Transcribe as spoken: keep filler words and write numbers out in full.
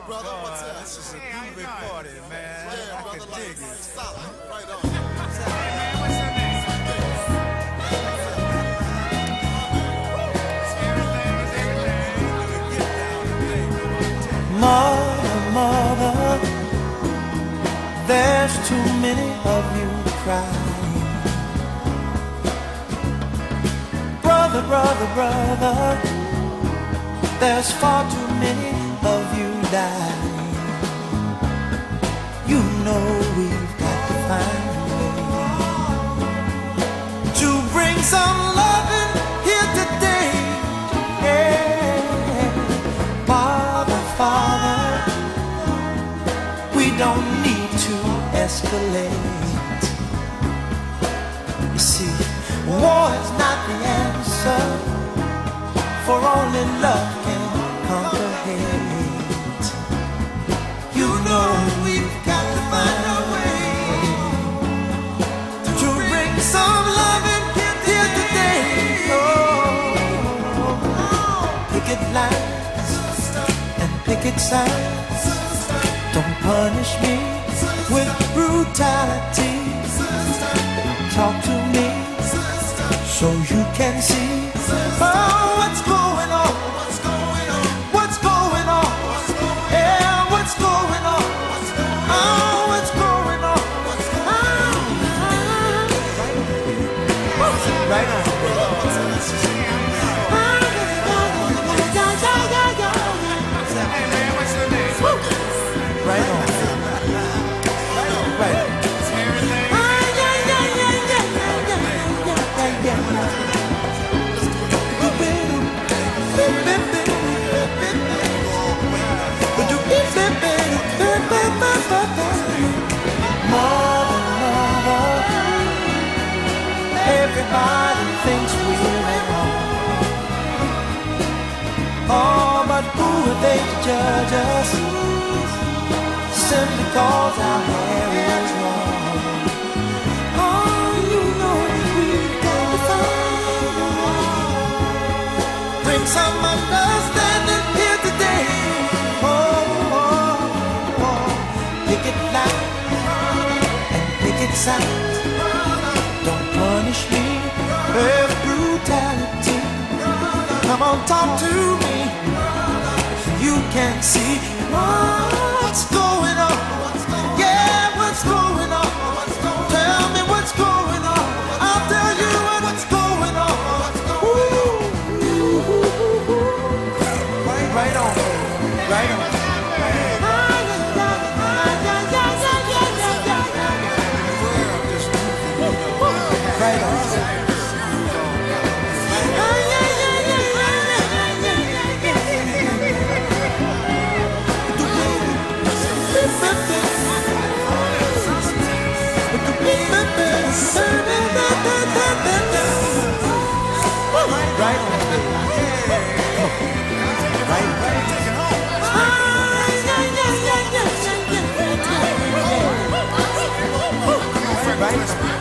brother. What's God, up? this is a groovy party, man. Yeah, I brother, can like, dig it. solid. Right on. Hey, man, what's your name? Mother, mother, there's too many of you crying. Brother, brother, brother, there's far too many of you dying. You know we've got to find a way to bring some loving here today. Yeah. Father, Father, we don't need to escalate. You see, war is not the answer, for only love can conquer hate. You know we've got to find a way to bring some loving here today. Oh, picket lines and picket signs, don't punish me with brutality. Talk to me so you can see, oh, what's going on, what's going on, what's going on, yeah, what's going on, oh, what's going on, oh, right on. Hey, man, what's your name? Right on. Right on. Mother, mother, everybody thinks we're wrong. Oh, but who are they to judge us? Simply cause our hair is long. Oh, you know we've got to find a way. Bring some understanding here today. Oh, oh, oh. Picket line and picket sign, don't punish me with brutality. Come on, talk to me so you can see what's going on. Yeah, what's going on? Tell me what's going on. I'll tell you what's going on. Ooh. Right on, right on. Right on. Right on. Right, right. Right.